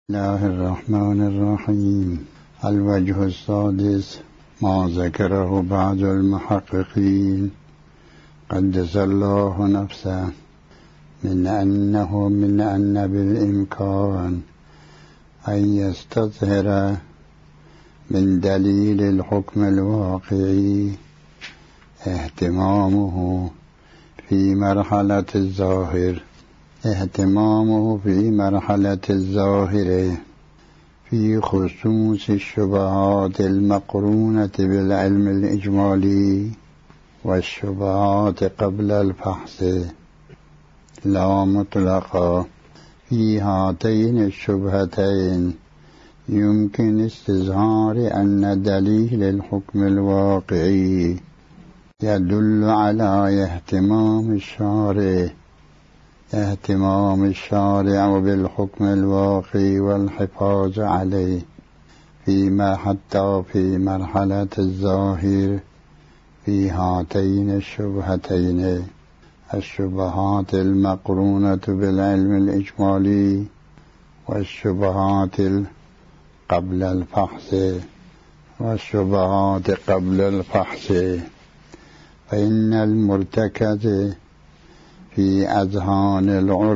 الله الرحمن الرحيم. الوجه السادس ما ذكره بعض المحققين قدس الله نفسه من أن بالإمكان أن يستظهر من دليل الحكم الواقعي اهتمامه في مرحلة الظاهر في خصوص الشبهات المقرونة بالعلم الإجمالي والشبهات قبل الفحص لا مطلقا. في هاتين الشبهتين يمكن استظهار أن دليل الحكم الواقعي يدل على اهتمام الشارع بالحكم الواقعي والحفاظ عليه فيما حتى في مرحلة الظاهر في هاتين الشبهتين الشبهات المقرونة بالعلم الإجمالي والشبهات قبل الفحص فإن المرتكز في أذهان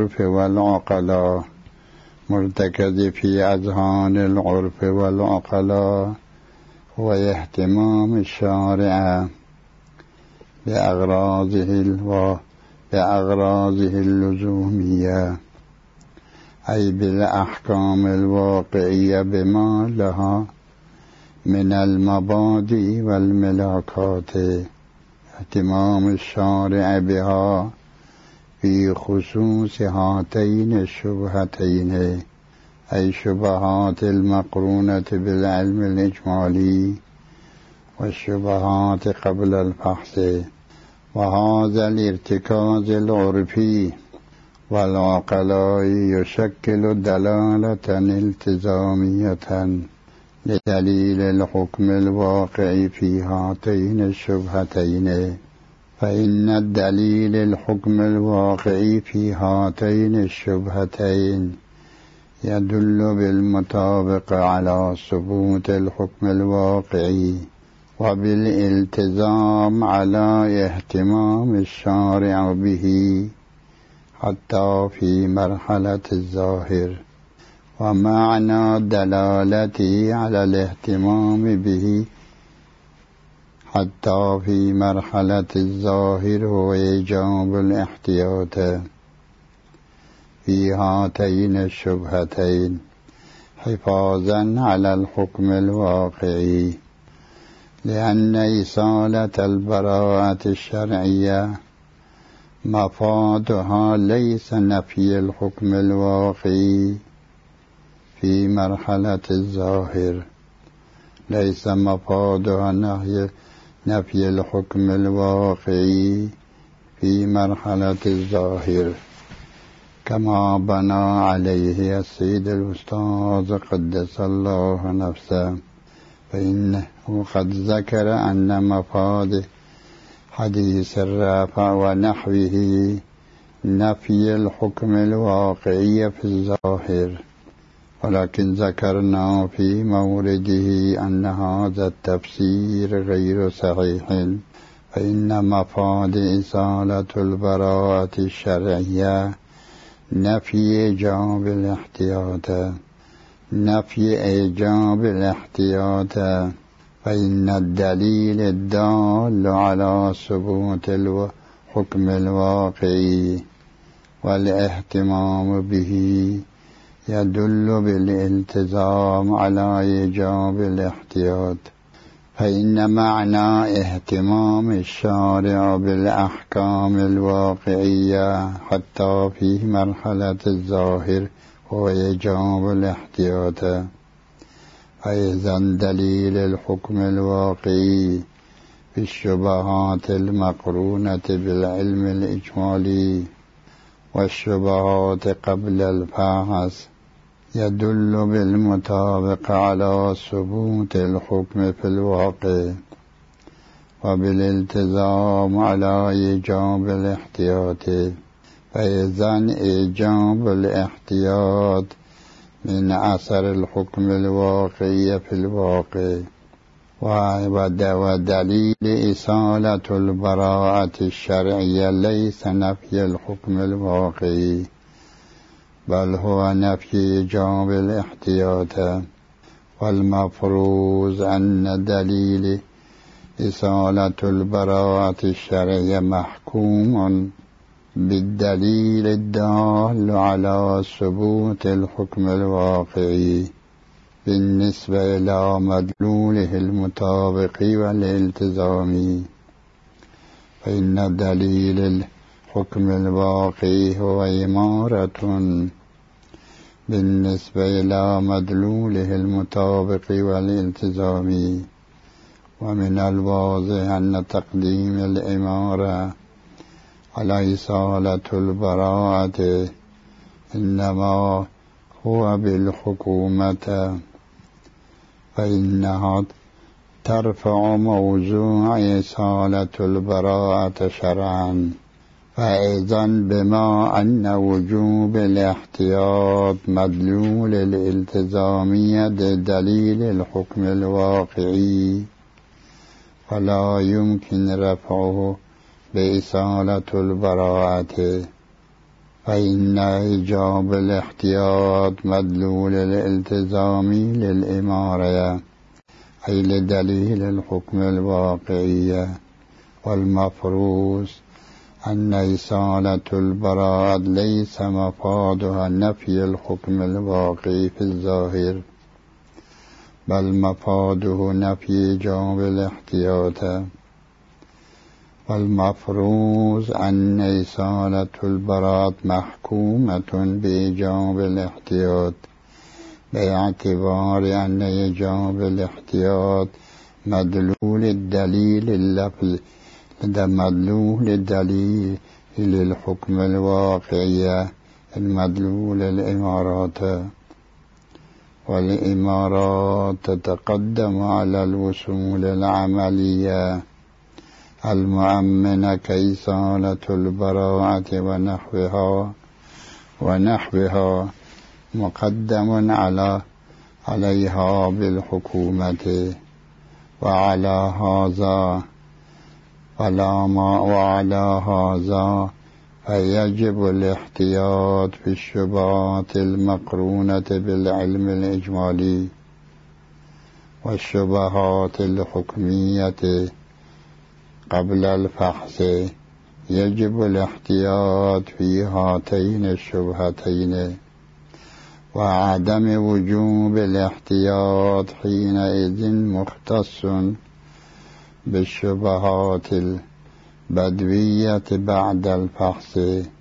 العرف والعقلاء هو اهتمام الشارع بأغراضه اللزومية، أي بالأحكام الواقعية بما لها من المبادئ والملاكات، اهتمام الشارع بها في خصوص هاتين الشبهتين أي شبهات المقرونة بالعلم الإجمالي والشبهات قبل الفحص. وهذا الارتكاز العرفي والعقلاء يشكل دلالة التزامية لدليل الحكم الواقعي في هاتين الشبهتين، فإن الدليل الحكم الواقعي في هاتين الشبهتين يدل بالمطابق على ثبوت الحكم الواقعي وبالالتزام على اهتمام الشارع به حتى في مرحلة الظاهر. ومعنى دلالته على الاهتمام به حتى في مرحلة الظاهر هو إيجاب الاحتياط في هاتين الشبهتين حفاظا على الحكم الواقعي، لأن إيصالة البراءة الشرعية مفادها ليس نفي الحكم الواقعي في مرحلة الظاهر، ليس مفادها نفي الحكم الواقعي في مرحلة الظاهر، كما بنى عليه السيد الأستاذ قدس الله نفسه، فإنه قد ذكر أن مفاد حديث الرافع ونحوه نفي الحكم الواقعي في الظاهر، ولكن ذكرنا في مورده أن هذا التفسير غير صحيح، فإن مفاد إزالة البراءة الشرعية نفي إيجاب الاحتياط، فإن الدليل الدال على ثبوت الحكم الواقعي والاهتمام به يدل بالالتزام على إيجاب الاحتياط، فإن معنى اهتمام الشارع بالأحكام الواقعية حتى في مرحلة الظاهر هو إيجاب الاحتياط. فإذا دليل الحكم الواقعي في الشبهات المقرونة بالعلم الإجمالي والشبهات قبل الفحص يدل بالمطابق على ثبوت الحكم في الواقع وبالالتزام على إيجاب الاحتياط، فإذن إيجاب الاحتياط من أثر الحكم الواقعي في الواقع، ودليل إصالة البراءة الشرعية ليس نفي الحكم الواقعي، بل هو نفي إيجاب الاحتياط. والمفروض أن دليل إصالة البراءة الشرعية محكوم بالدليل الدال على ثبوت الحكم الواقعي بالنسبة إلى مدلوله المطابق والالتزامي. فإن دليل الحكم الواقعي هو إمارة بالنسبة إلى مدلوله المطابق والالتزامي. ومن الواضح أن تقديم الإمارة على إصالة البراءة إنما هو بالحكومة، فإنها ترفع موضوع إصالة البراءة شرعا. فإذا بما أن وجوب الاحتياط مدلول الالتزامية دليل الحكم الواقعي، فلا يمكن رفعه بإصالة البراءة، فإن إيجاب الاحتياط مدلول الالتزامي للإمارة أي لدليل الحكم الواقعي. والمفروض أن إصالة البراءة ليس مفادها نفي الحكم الواقعي في الظاهر، بل مفاده نفي إيجاب الاحتياط. والمفروض أن إصالة البراءة محكومة بإيجاب الاحتياط، باعتبار أن إيجاب الاحتياط مدلول الدليل اللفظي مدلول الدليل للحكم الواقعي المدلول الإمارات. والإمارات تتقدم على الوصول العملية المؤمنة كإصالة البراءة ونحوها مقدم عليها بالحكومة. وعلى هذا فيجب الاحتياط في الشبهات المقرونة بالعلم الإجمالي والشبهات الحكمية قبل الفحص. يجب الاحتياط في هاتين الشبهتين، وعدم وجوب الاحتياط حينئذ مختص بالشبهات البدوية بعد الفحص.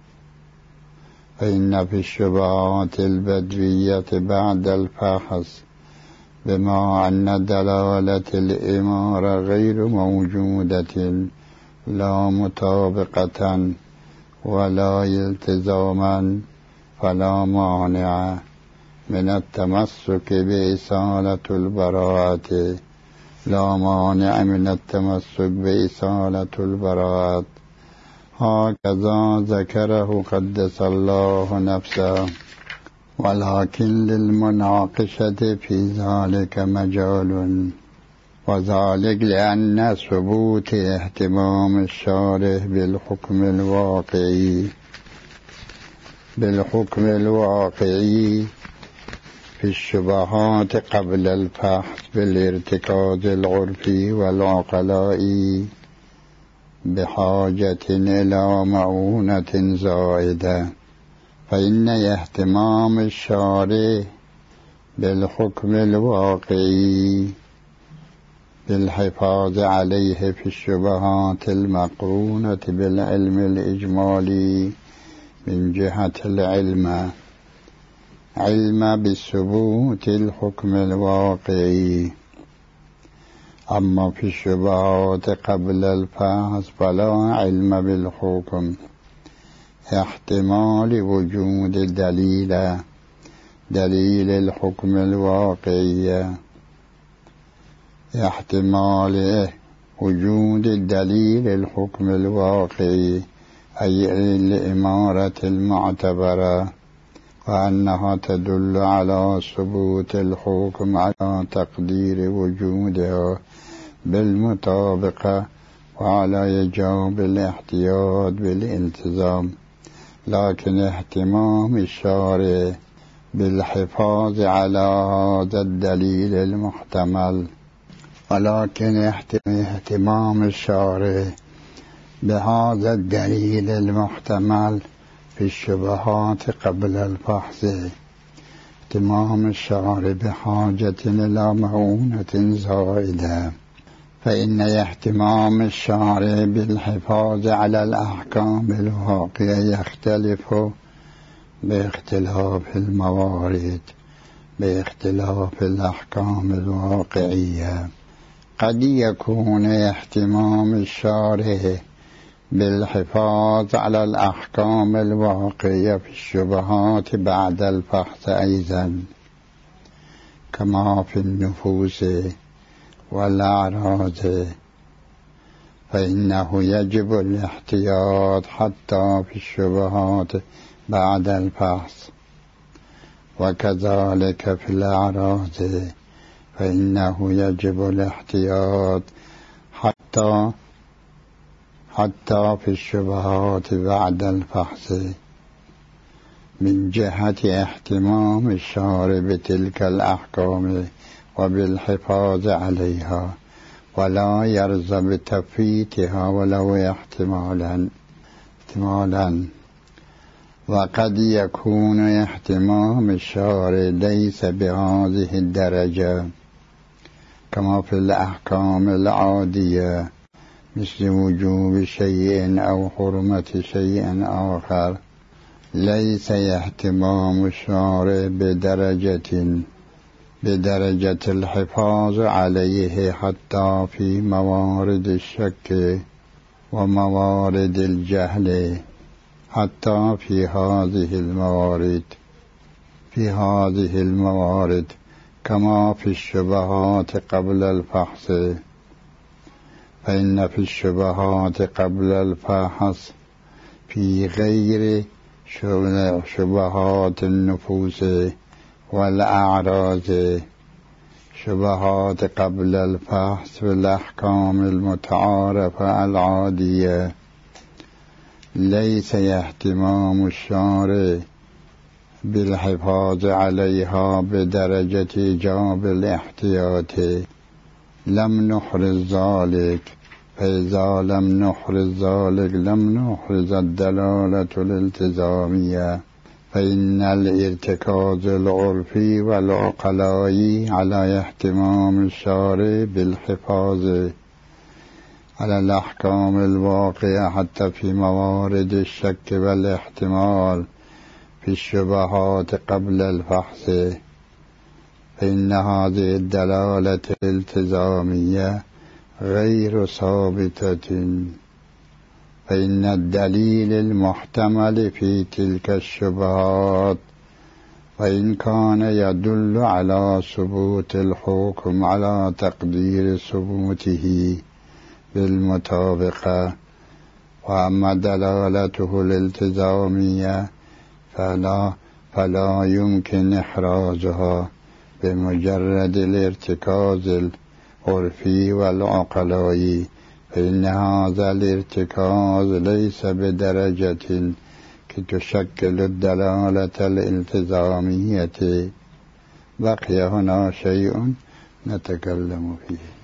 فإن في الشبهات البدوية بعد الفحص بما أن دلالة الإمارة غير موجودة لا مطابقة ولا التزاما، فلا مانع من التمسك بإصالة البراءة، لا مانع من التمسك بإصالة البراءة. هكذا ذكره قدس الله نفسه. ولكن للمناقشة في ذلك مجال، وذلك لأن ثبوت اهتمام الشارع بالحكم الواقعي في الشبهات قبل الفحص بالارتكاز العرفي والعقلائي بحاجة إلى معونة زائدة. فإن اهتمام الشارع بالحكم الواقعي بالحفاظ عليه في الشبهات المقرونة بالعلم الإجمالي من جهة علم بثبوت الحكم الواقعي. أما في الشبهات قبل الفحص فلا علم بالحكم، احتمال وجود دليل الحكم الواقعي، احتمال وجود دليل الحكم الواقعي أي الإمارة المعتبرة وأنها تدل على ثبوت الحكم على تقدير وجودها بالمطابقة وعلى يجوب الاحتياط بالالتزام، لكن اهتمام الشارع بالحفاظ على هذا الدليل المحتمل اهتمام الشارع بهذا الدليل المحتمل في الشبهات قبل الفحص اهتمام الشارع بحاجة إلى معونة زائدة، فإن اهتمام الشارع بالحفاظ على الأحكام الواقعة يختلف باختلاف الأحكام الواقعية. قد يكون اهتمام الشارع بالحفاظ على الأحكام الواقعية في الشبهات بعد الفحص أيضا، كما في النفوس والأعراض، فإنه يجب الاحتياط حتى في الشبهات بعد الفحص، وكذلك في الأعراض فإنه يجب الاحتياط حتى في الشبهات بعد الفحص، من جهة اهتمام الشارع بتلك الأحكام وبالحفاظ عليها، ولا يرضى بتفويتها ولو احتمالا. وقد يكون اهتمام الشارع ليس بهذه الدرجة، كما في الأحكام العادية مثل وجوب شيء أو حرمة شيء آخر. ليس اهتمام الشارع بدرجة الحفاظ عليه حتى في موارد الشك وموارد الجهل، حتى في هذه الموارد كما في الشبهات قبل الفحص، فإن في الشبهات قبل الفحص في غير شبهات النفوس والأعراض شبهات قبل الفحص في الأحكام المتعارفة العادية، ليس اهتمام الشارع بالحفاظ عليها بدرجة إيجاب الاحتياط. لم نحرز ذلك، فإذا لم نحرز ذلك لم نحرز الدلالة الالتزامية، فإن الارتكاز العرفي والعقلائي على اهتمام الشارع بالحفاظ على الأحكام الواقعة حتى في موارد الشك والاحتمال في الشبهات قبل الفحص، فإن هذه الدلالة الالتزامية غير ثابتة، فإن الدليل المحتمل في تلك الشبهات وإن كان يدل على ثبوت الحكم على تقدير ثبوته بالمطابقة، وأما دلالته الالتزامية فلا يمكن إحرازها بمجرد الارتكاز العرفي والعقلائي، فإن هذا الارتكاز ليس بدرجة كي تشكل الدلالة الالتزامية. بقي هنا شيء نتكلم فيه.